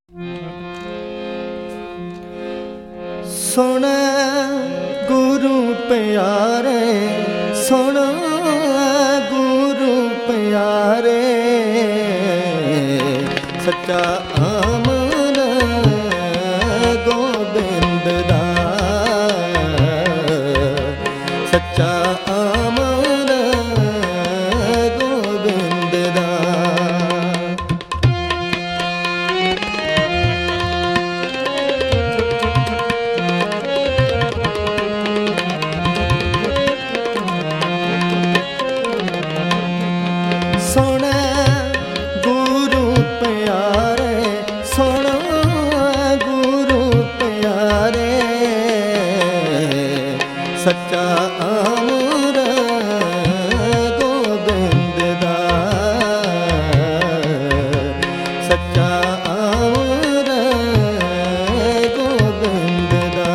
ਸੁਣ ਗੁਰੂ ਪਿਆਰੇ, ਸੁਣ ਗੁਰੂ ਪਿਆਰੇ, ਸੱਚਾ ਅਮਰ ਗੋਬਿੰਦ ਦਾ, ਸੱਚਾ ਅਮਰ ਗੋਬਿੰਦ ਦਾ। ਸੁਣ ਗੁਰੂ ਪਿਆਰੇ, ਸੁਣ ਗੁਰੂ ਪਿਆਰੇ, ਸੱਚਾ ਅਮਰ ਗੋਬਿੰਦ ਦਾ, ਸੱਚਾ ਅਮਰ ਗੋਬਿੰਦ ਦਾ।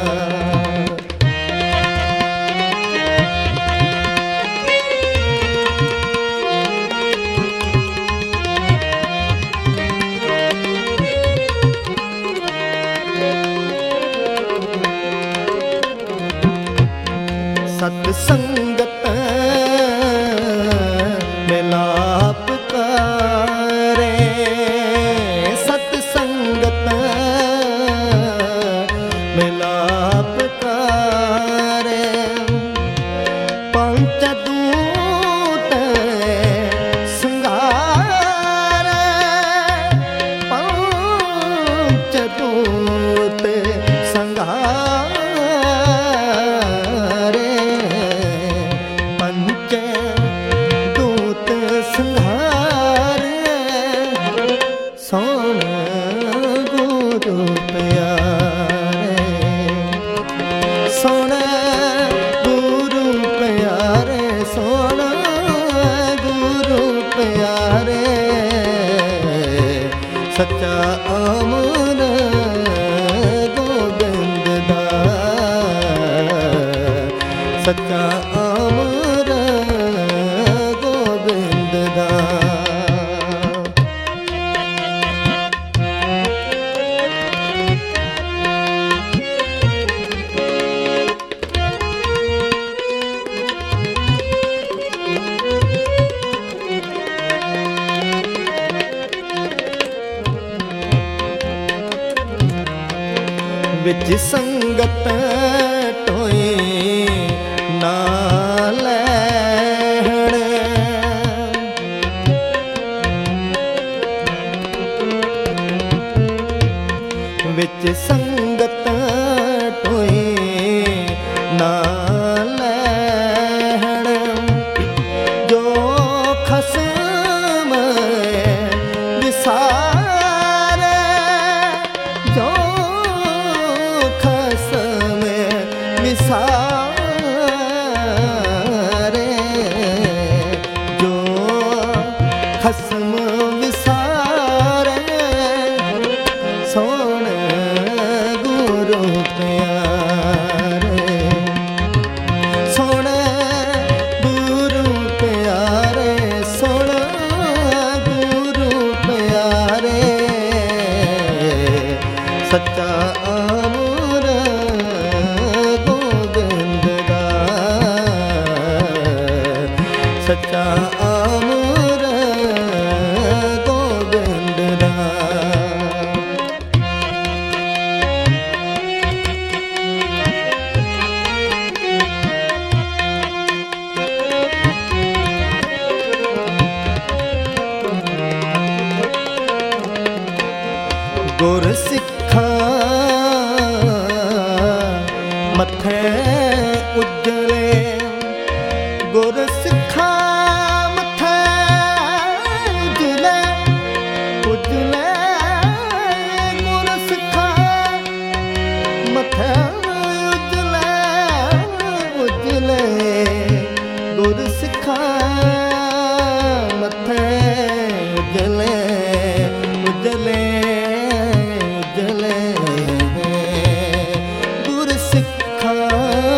ਸਤ ਸੰਗਤ ਮਿਲਾਪ ਕਰੇ, ਸਤ ਸੰਗਤ ਮਿਲਾਪ ਕਰੇ, ਪੰਚ ਦੂਤ ਸੰਘਾਰੇ, ਪੰਚ ਦੂਤ ਸੰਘਾਰੇ, ਦੂਤ ਸੰਘਾਰੇ, ਸੁਣ ਗੁਰੂ ਪਿਆਰੇ, ਸੁਣ ਗੁਰੂ ਪਿਆਰੇ, ਸੁਣ ਗੁਰੂ ਪਿਆਰੇ, ਸੱਚਾ ਅਮਰ ਗੋਬਿੰਦ ਦਾ, ਸੱਚਾ ਅਮਰ ਗੋਬਿੰਦ ਦਾ। ਵਿੱਚ ਸੰਗਤ ਟੋਏ ਨਾ ਲੈਣ, ਵਿੱਚ ਸੰਗਤ ਟੋਏ ਨਾ ਲੈਣ, ਜੋ ਖਸਮ ਵਿਸਾਰੇ, ਜੋ ਖਸਮ ਵਿਸਾਰੇ, ਜੋ ਖਸਮ ਵਿਸਾਰੇ, ਸੁਣ ਗੁਰੂ ਪਿਆਰੇ, ਸੁਣ ਗੁਰੂ ਪਿਆਰੇ, ਸੁਣ ਗੁਰੂ ਪਿਆਰੇ, ਸੱਚਾ ਅਮਰ ਗੋਬਿੰਦ ਦਾ, ਸੱਚਾ ਅਮਰ ਗੋਬਿੰਦ ਦਾ। ਗੁਰ ਸਿੱਖਾਂ ਮੱਥੇ ਉਜਲੇ, ਗੁਰ ਸਿੱਖਾਂ ਮੱਥੇ ਉਜਲੇ, ਉਜਲੇ, ਗੁਰ ਸਿੱਖਾਂ ਮੱਥੇ ਉਜਲੇ, ਉਜਲੇ, ਗੁਰ ਸਿੱਖਾਂ ਮੱਥੇ ਉਜਲੇ, ਉਜਲੇ, ਉਜਲੇ, ਗੁਰ ਸਿੱਖਾਂ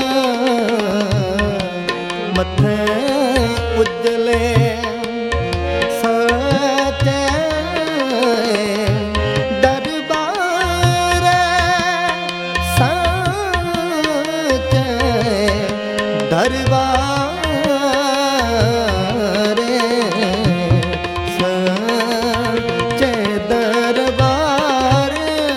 ਦਰਬਾਰੇ ਸੱਚੇ ਦਰਬਾਰ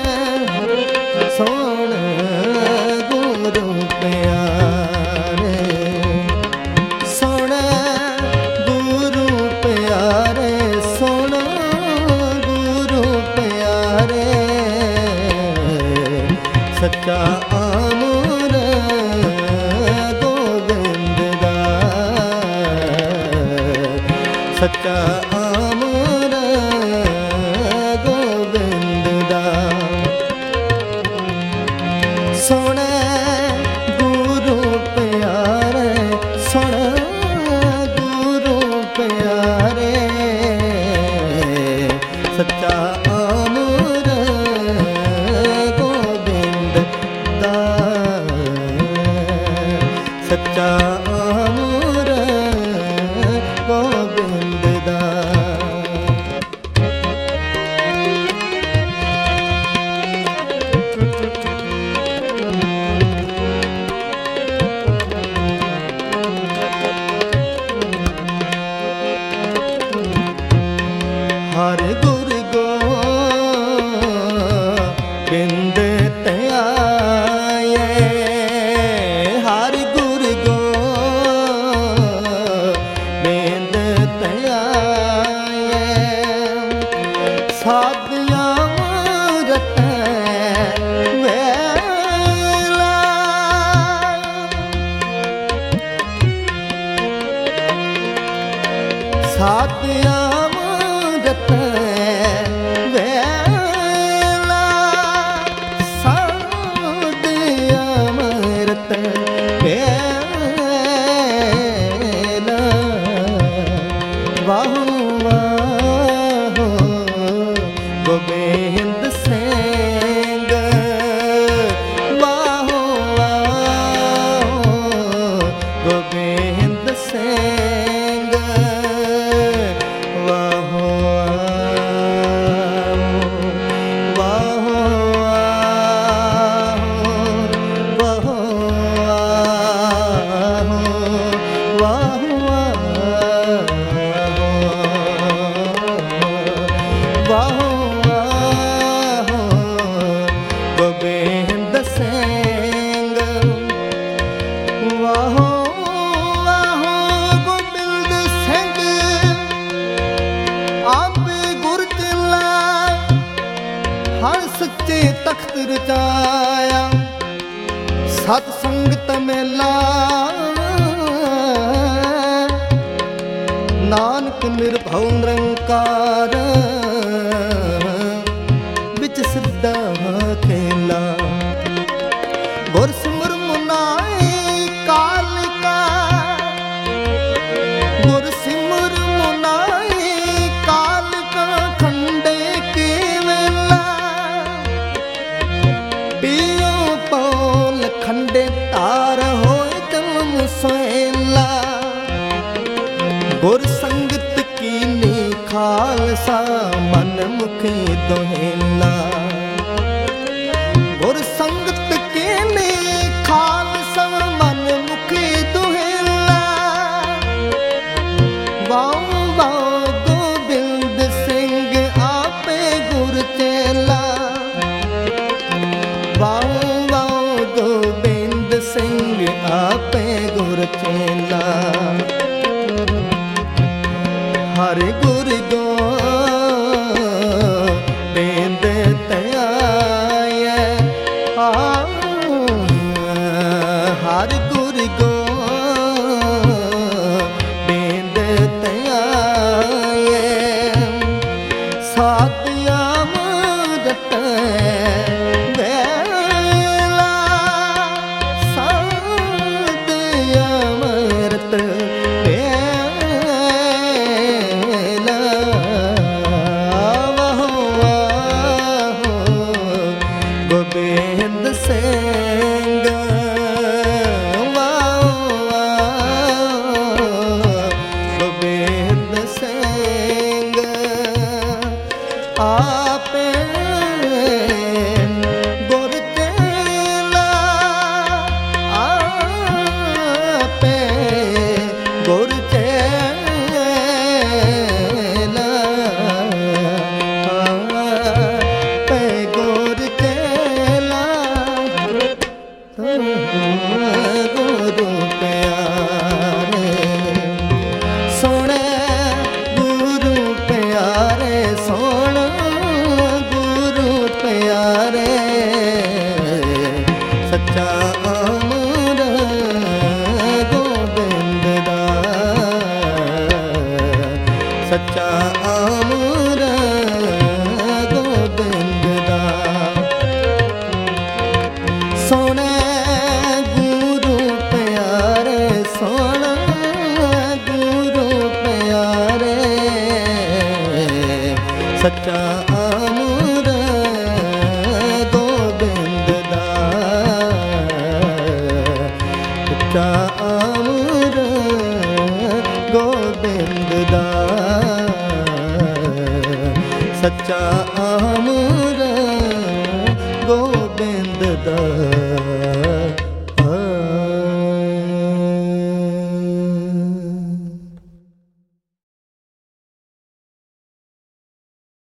ਸੁਣ ਗੁਰੂ ਪਿਆਰੇ ਸੁਣ ਗੁਰੂ ਪਿਆਰੇ ਸੁਣ ਗੁਰੂ ਪਿਆਰੇ ਸੱਚਾ ਅਮਰ ਗੋਬਿੰਦ ਦਾ ਸੱਚਾ ਅਮਰ ਗੋਬਿੰਦ ਦਾ ਸੁਣ ਗੁਰੂ ਪਿਆਰੇ ਸੁਣ ਗੁਰੂ ਪਿਆਰੇ ਸੱਚਾ ਅਮਰ ਗੋਬਿੰਦ ਦਾ ਸੱਚਾ ਅਮਰ ਗੋਬਿੰਦ ਦਾ ਹਰ ਗੁਰ ਗੋਬਿੰਦ ਧਿਆਏ ਹਰ ਗੁਰ ਗੋਬਿੰਦ ਧਿਆਏ ਸਾਧਿਆਂ ਰਤੈ ਵੇਲਾ ਸਾਧਿਆਂ ਵੇਲਾ ਸਾਧ ਅਮਰਤ ਵੇਲਾ ਵਾਹੋ ਵਾਹੋ ਗੋਬਿੰਦ ਸਿੰਘ ਵਾਹੋ ਵਾਹੋ ਗੋਬਿੰਦ ਸਿੰਘ ਵਾਹੋ ਗੋਬਿੰਦ ਸਿੰਘ ਵਾਹੋ ਵਾਹੋ ਗੋਬਿੰਦ ਸਿੰਘ ਆਪੇ ਗੁਰ ਚਲਾ ਹਰ ਸੱਚੇ ਤਖਤ ਰਚਾਇਆ ਸਤ ਸੰਗਤ ਮੇਲਾ ਨਾਨਕ ਨਿਰਭਉ ਨਿਰੰਕਾਰ ਵਿੱਚ ਸਿੱਧਾ ਖੇਲਾ ਗੁਰ ਸਿਮਰ ਮੁਨਾਏ ਕਾਲਿਕਾ ਗੁਰ ਸਿਮਰ ਮੁਨਾਏ ਕਾਲਿਕਾ ਖੰਡੇ ਕੇ ਵੇਲਾ ਪੀਓ ਪੌਲ ਖੰਡੇ ਤਾਰ ਹੋਏ ਜਨਮ ਸੋਇਲਾ ਗੁਰ ਸੰਗਤ ਕੀਨੀ ਖਾਲਸਾ ਮਨ ਮੁਖੀ ਦੋਹੇਲਾ ਗੁਰ ਸੰਗਤ ਕੀਨੀ ਖਾਲਸਾ ਮਨ ਮੁਖੀ ਦੋਹੇਲਾ ਵਾਹ ਵਾਹ ਗੋਬਿੰਦ ਸਿੰਘ ਆਪੇ ਗੁਰ ਚੇਲਾ ਵਾਹ ਵਾਹ ਗੋਬਿੰਦ ਸਿੰਘ ਆਪੇ ਗੁਰ ਚੇਲਾ ਹਰ ਗੁਰ ਗੋਬਿੰਦ ਧਿਆਏ ਹਰ ਗੁਰ ਗੋਬਿੰਦ ਧਿਆਏ ਸਾਧਿਆਂ ਅਮਰਤ ਵੇਲਾ ਸਾਧ ਅਮਰਤ ਗੋਬਿੰਦ ਸਿੰਘ ਵਾਹ ਗੋਬਿੰਦ ਸਿੰਘ ਆਪੇ ਸੱਚਾ ਅਮਰ ਗੋਬਿੰਦ ਦਾ ਸੱਚਾ ਅਮਰ ਗੋਬਿੰਦ ਦਾ